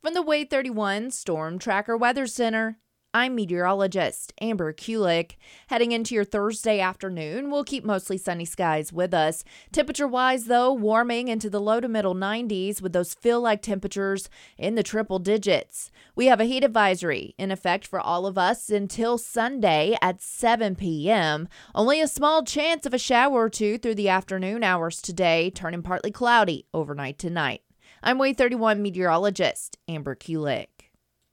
From the Wave 31 Storm Tracker Weather Center, I'm meteorologist Amber Kulik. Heading into your Thursday afternoon, we'll keep mostly sunny skies with us. Temperature-wise, though, warming into the low to middle 90s with those feel-like temperatures in the triple digits. We have a heat advisory in effect for all of us until Sunday at 7 p.m. Only a small chance of a shower or two through the afternoon hours today, turning partly cloudy overnight tonight. I'm Wave 31 meteorologist Amber Kulik.